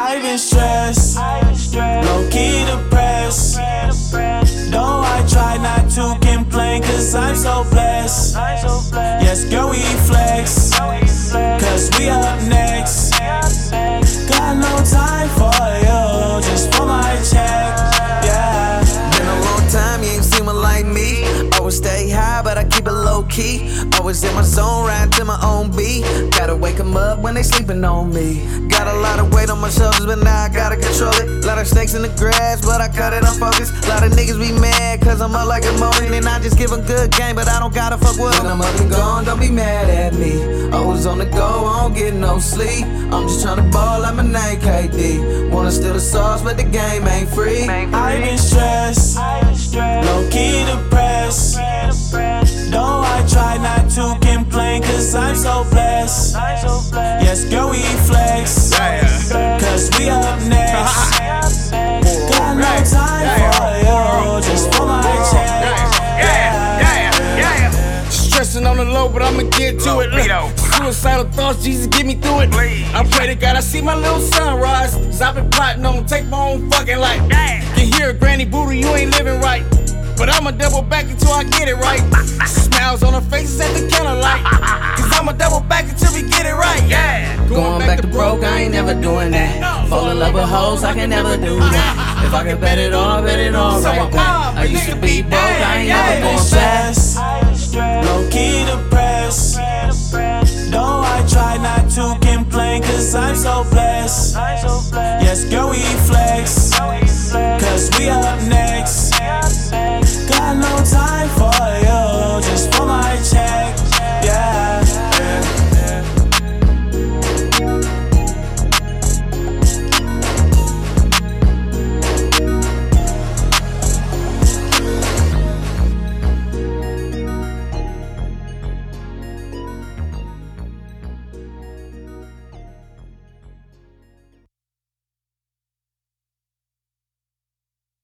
I've been stressed, low-key depressed. Though I try not to complain, cause I'm so blessed. Yes, girl, we flex, cause we up next. Got no time for you, just for my check, yeah. Been a long time, you ain't seen one like me. Always stay high, but I keep it low-key. Always in my zone, riding to my own beat. Gotta wake 'em up when they sleeping on me. Got a lot of weight on my shoulders, but now I gotta control it. Lot of snakes in the grass, but I cut it on focus. Lot of niggas be mad, cause I'm up like a morning. And I just give a good game, but I don't gotta fuck with them. When I'm up and gone, don't be mad at me. Always on the go, I don't get no sleep. I'm just tryna ball like my name KD. Wanna steal the sauce, but the game ain't free. I've been stressed, low-key depressed. Though I try not to complain, cause I'm so blessed. Yes, girl, we flex, cause we up next. Got no time for you, just for my check. Stressing on the low, but I'ma get to it. Look, suicidal thoughts, Jesus, get me through it. I pray to God I see my little sunrise. Cause I've been plotting on take my own fucking life. Can hear a granny booty, you ain't living right. But I'ma double back until I get it right. Smiles on her faces at the candlelight. Cause I'ma double back until we get it right. Going back to broke, I ain't never doing that. Fall in love with hoes, I can never do that. If I can bet it all, I bet it all right back. I used to be broke, I ain't never going back. Low-key depressed. Though I try not to complain, cause I'm so blessed. Yes, girl, we flex, cause we up next.